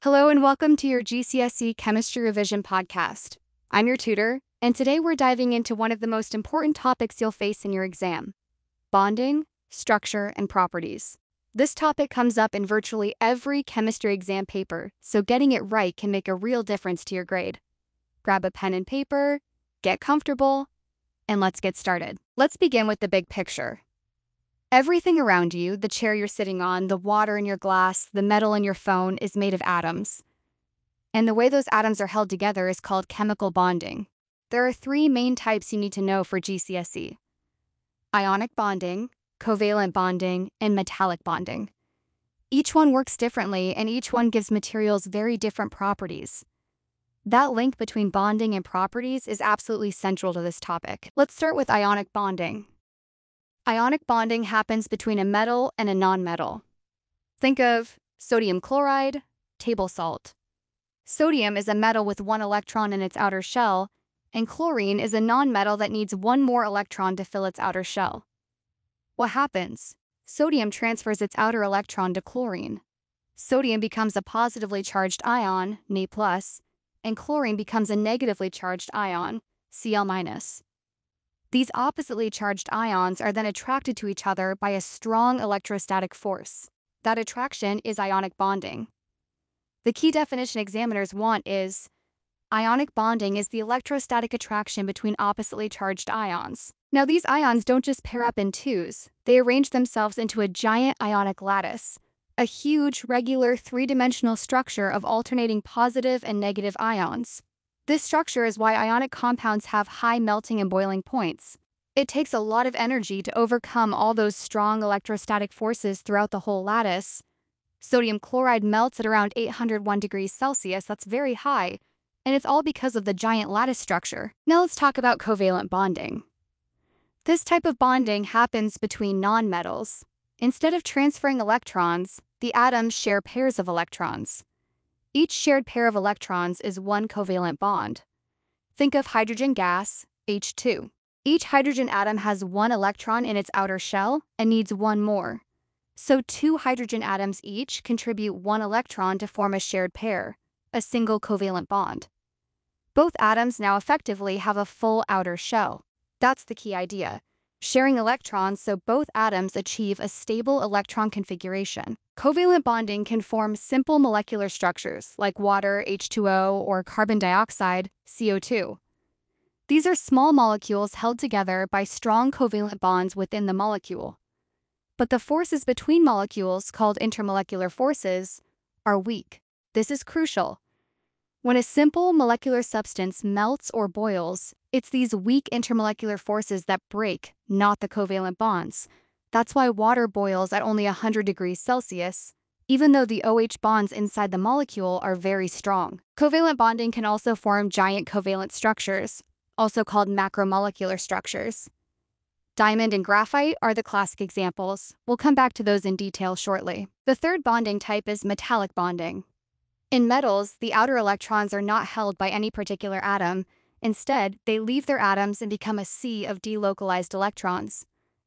Hello and welcome to your GCSE Chemistry Revision podcast. I'm your tutor, and today we're diving into one of the most important topics you'll face in your exam: bonding, structure, and properties. This topic comes up in virtually every chemistry exam paper, so getting it right can make a real difference to your grade. Grab a pen and paper, get comfortable, and let's get started. Let's begin with the big picture. Everything around you, the chair you're sitting on, the water in your glass, the metal in your phone, is made of atoms. And the way those atoms are held together is called chemical bonding. There are three main types you need to know for GCSE: ionic bonding, covalent bonding, and metallic bonding. Each one works differently, and each one gives materials very different properties. That link between bonding and properties is absolutely central to this topic. Let's start with ionic bonding. Ionic bonding happens between a metal and a nonmetal. Think of sodium chloride, table salt. Sodium is a metal with one electron in its outer shell, and chlorine is a nonmetal that needs one more electron to fill its outer shell. What happens? Sodium transfers its outer electron to chlorine. Sodium becomes a positively charged ion, Na+, and chlorine becomes a negatively charged ion, Cl-. These oppositely charged ions are then attracted to each other by a strong electrostatic force. That attraction is ionic bonding. The key definition examiners want is: ionic bonding is the electrostatic attraction between oppositely charged ions. Now, these ions don't just pair up in twos, they arrange themselves into a giant ionic lattice, a huge, regular, three-dimensional structure of alternating positive and negative ions. This structure is why ionic compounds have high melting and boiling points. It takes a lot of energy to overcome all those strong electrostatic forces throughout the whole lattice. Sodium chloride melts at around 801 degrees Celsius, that's very high, and it's all because of the giant lattice structure. Now let's talk about covalent bonding. This type of bonding happens between nonmetals. Instead of transferring electrons, the atoms share pairs of electrons. Each shared pair of electrons is one covalent bond. Think of hydrogen gas, H2. Each hydrogen atom has one electron in its outer shell and needs one more. So two hydrogen atoms each contribute one electron to form a shared pair, a single covalent bond. Both atoms now effectively have a full outer shell. That's the key idea: sharing electrons so both atoms achieve a stable electron configuration. Covalent bonding can form simple molecular structures like water, H2O, or carbon dioxide, CO2. These are small molecules held together by strong covalent bonds within the molecule. But the forces between molecules, called intermolecular forces, are weak. This is crucial. When a simple molecular substance melts or boils, it's these weak intermolecular forces that break, not the covalent bonds. That's why water boils at only 100 degrees Celsius, even though the OH bonds inside the molecule are very strong. Covalent bonding can also form giant covalent structures, also called macromolecular structures. Diamond and graphite are the classic examples. We'll come back to those in detail shortly. The third bonding type is metallic bonding. In metals, the outer electrons are not held by any particular atom. Instead, they leave their atoms and become a sea of delocalized electrons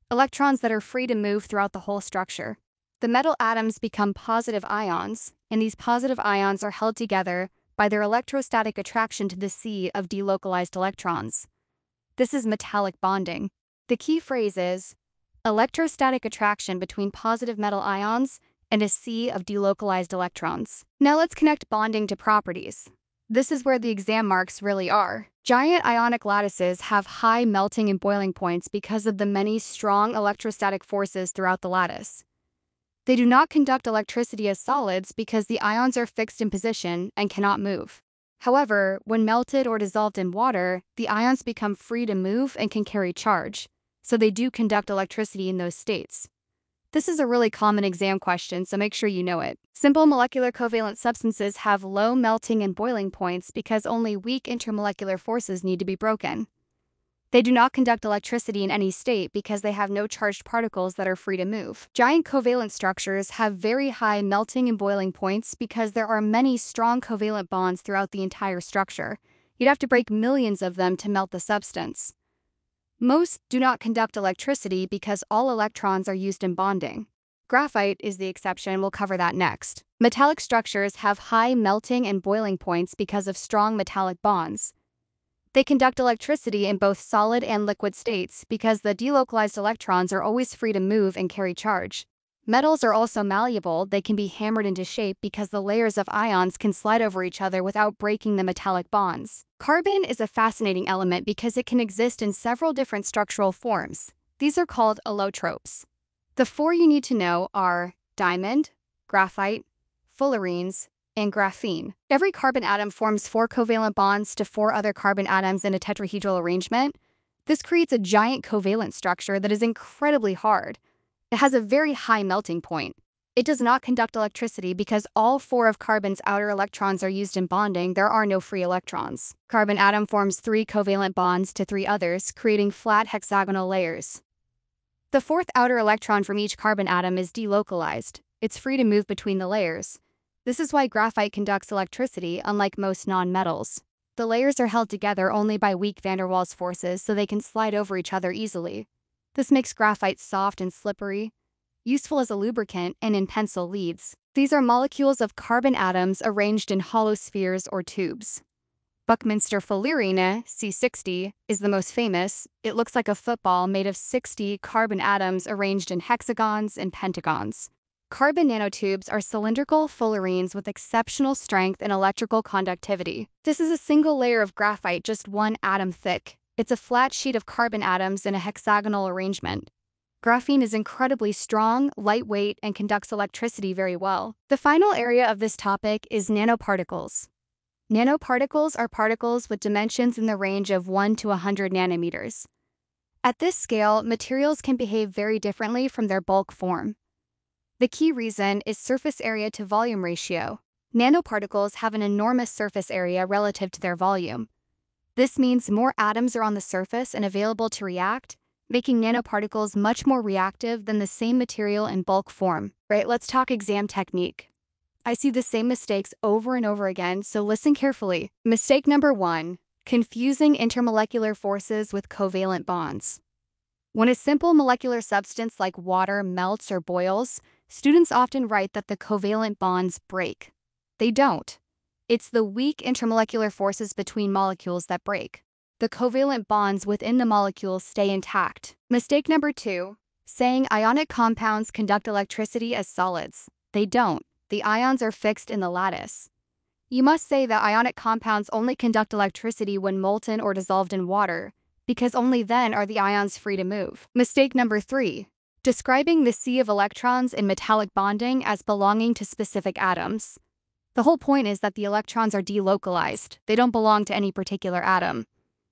that are free to move throughout the whole structure. The metal atoms become positive ions, and these positive ions are held together by their electrostatic attraction to the sea of delocalized electrons. This is metallic bonding. The key phrase is electrostatic attraction between positive metal ions and a sea of delocalized electrons. Now let's connect bonding to properties. This is where the exam marks really are. Giant ionic lattices have high melting and boiling points because of the many strong electrostatic forces throughout the lattice. They do not conduct electricity as solids because the ions are fixed in position and cannot move. However, when melted or dissolved in water, the ions become free to move and can carry charge, so they do conduct electricity in those states. This is a really common exam question, so make sure you know it. Simple molecular covalent substances have low melting and boiling points because only weak intermolecular forces need to be broken. They do not conduct electricity in any state because they have no charged particles that are free to move. Giant covalent structures have very high melting and boiling points because there are many strong covalent bonds throughout the entire structure. You'd have to break millions of them to melt the substance. Most do not conduct electricity because all electrons are used in bonding. Graphite is the exception, we'll cover that next. Metallic structures have high melting and boiling points because of strong metallic bonds. They conduct electricity in both solid and liquid states because the delocalized electrons are always free to move and carry charge. Metals are also malleable. They can be hammered into shape because the layers of ions can slide over each other without breaking the metallic bonds. Carbon is a fascinating element because it can exist in several different structural forms. These are called allotropes. The four you need to know are diamond, graphite, fullerenes, and graphene. Every carbon atom forms 4 covalent bonds to 4 other carbon atoms in a tetrahedral arrangement. This creates a giant covalent structure that is incredibly hard. It has a very high melting point. It does not conduct electricity because all 4 of carbon's outer electrons are used in bonding. There are no free electrons. Carbon atom forms 3 covalent bonds to 3 others, creating flat hexagonal layers. The 4th outer electron from each carbon atom is delocalized. It's free to move between the layers. This is why graphite conducts electricity, unlike most non-metals. The layers are held together only by weak van der Waals forces, so they can slide over each other easily. This makes graphite soft and slippery, useful as a lubricant and in pencil leads. These are molecules of carbon atoms arranged in hollow spheres or tubes. Buckminster fullerene, C60, is the most famous. It looks like a football made of 60 carbon atoms arranged in hexagons and pentagons. Carbon nanotubes are cylindrical fullerenes with exceptional strength and electrical conductivity. This is a single layer of graphite just 1 atom thick. It's a flat sheet of carbon atoms in a hexagonal arrangement. Graphene is incredibly strong, lightweight, and conducts electricity very well. The final area of this topic is nanoparticles. Nanoparticles are particles with dimensions in the range of 1 to 100 nanometers. At this scale, materials can behave very differently from their bulk form. The key reason is surface area to volume ratio. Nanoparticles have an enormous surface area relative to their volume. This means more atoms are on the surface and available to react, making nanoparticles much more reactive than the same material in bulk form. Right, let's talk exam technique. I see the same mistakes over and over again, so listen carefully. Mistake number 1, confusing intermolecular forces with covalent bonds. When a simple molecular substance like water melts or boils, students often write that the covalent bonds break. They don't. It's the weak intermolecular forces between molecules that break. The covalent bonds within the molecules stay intact. Mistake number 2, saying ionic compounds conduct electricity as solids. They don't. The ions are fixed in the lattice. You must say that ionic compounds only conduct electricity when molten or dissolved in water, because only then are the ions free to move. Mistake number 3, describing the sea of electrons in metallic bonding as belonging to specific atoms. The whole point is that the electrons are delocalized. They don't belong to any particular atom.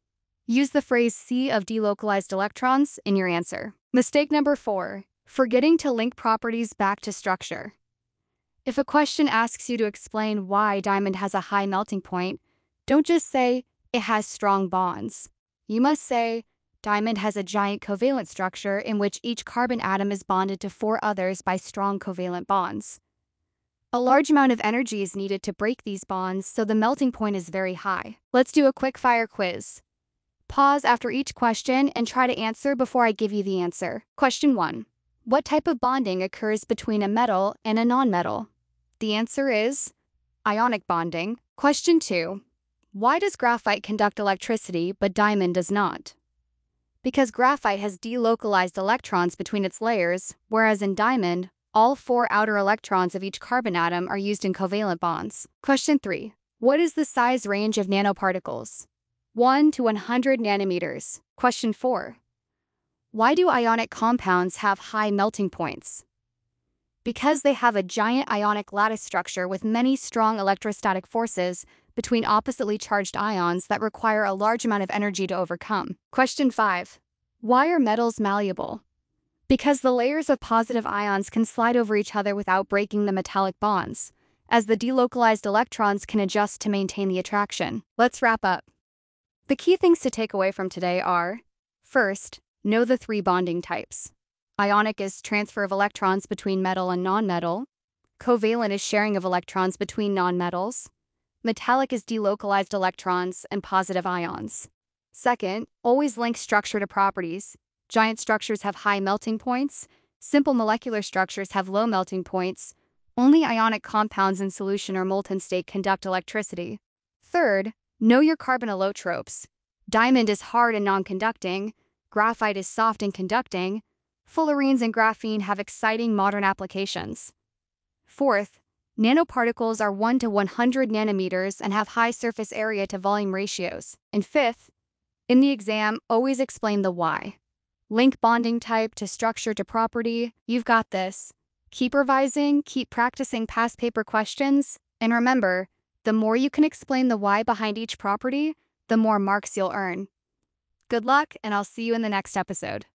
Use the phrase sea of delocalized electrons in your answer. Mistake number 4, forgetting to link properties back to structure. If a question asks you to explain why diamond has a high melting point, don't just say it has strong bonds. You must say diamond has a giant covalent structure in which each carbon atom is bonded to 4 others by strong covalent bonds. A large amount of energy is needed to break these bonds, so the melting point is very high. Let's do a quick fire quiz. Pause after each question and try to answer before I give you the answer. Question 1. What type of bonding occurs between a metal and a nonmetal? The answer is ionic bonding. Question 2. Why does graphite conduct electricity but diamond does not? Because graphite has delocalized electrons between its layers, whereas in diamond, all 4 outer electrons of each carbon atom are used in covalent bonds. Question 3. What is the size range of nanoparticles? 1 to 100 nanometers. Question 4. Why do ionic compounds have high melting points? Because they have a giant ionic lattice structure with many strong electrostatic forces between oppositely charged ions that require a large amount of energy to overcome. Question 5. Why are metals malleable? Because the layers of positive ions can slide over each other without breaking the metallic bonds, as the delocalized electrons can adjust to maintain the attraction. Let's wrap up. The key things to take away from today are: first, know the 3 bonding types. Ionic is transfer of electrons between metal and nonmetal. Covalent is sharing of electrons between nonmetals. Metallic is delocalized electrons and positive ions. Second, always link structure to properties. Giant structures have high melting points. Simple molecular structures have low melting points. Only ionic compounds in solution or molten state conduct electricity. Third, know your carbon allotropes. Diamond is hard and non-conducting, graphite is soft and conducting, fullerenes and graphene have exciting modern applications. Fourth, nanoparticles are 1 to 100 nanometers and have high surface area to volume ratios. And fifth, in the exam, always explain the why. Link bonding type to structure to property. You've got this. Keep revising, keep practicing past paper questions, and remember, the more you can explain the why behind each property, the more marks you'll earn. Good luck, and I'll see you in the next episode.